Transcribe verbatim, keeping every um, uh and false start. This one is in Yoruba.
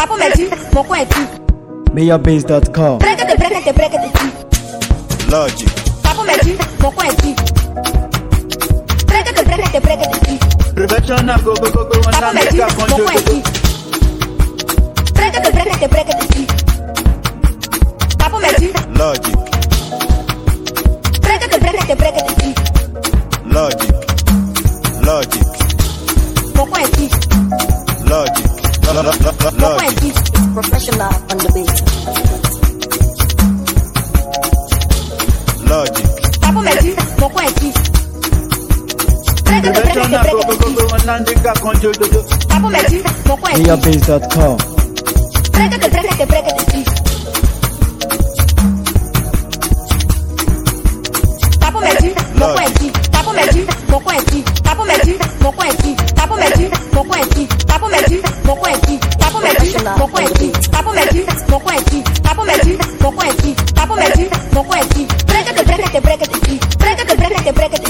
Papo meti, moko eti. mayor base dot com. Brekete, brekete, brekete ti. Logic. Papo meti, moko eti. Brekete, brekete, brekete ti. Prevention na go go go go Papo and meti, nigga moko conjure. eti. Brekete, brekete, brekete ti. Papo meti, Logic. brekete, brekete, brekete ti. Logic. Logic. Moko eti. Logic. Lo- lo- lo- lo- Moko Logic. eti. Professional on the beat. Logic. Papo meti, moko eti. Brekete, Prevention brekete, na go go brekete go ti. go and nigga conjure. Papo meti, moko eti. mayor base dot com. Brekete, brekete, brekete ti. Papo meti, moko eti. Papo meti, moko eti. Papo meti, moko eti. Papo meti, moko eti. Papo meti, moko eti. Papo meti, moko eti. Papo meti, moko eti. Papo meti, moko eti. Papo meti, moko eti. Brekete, brekete, brekete ti. Brekete, brekete, brekete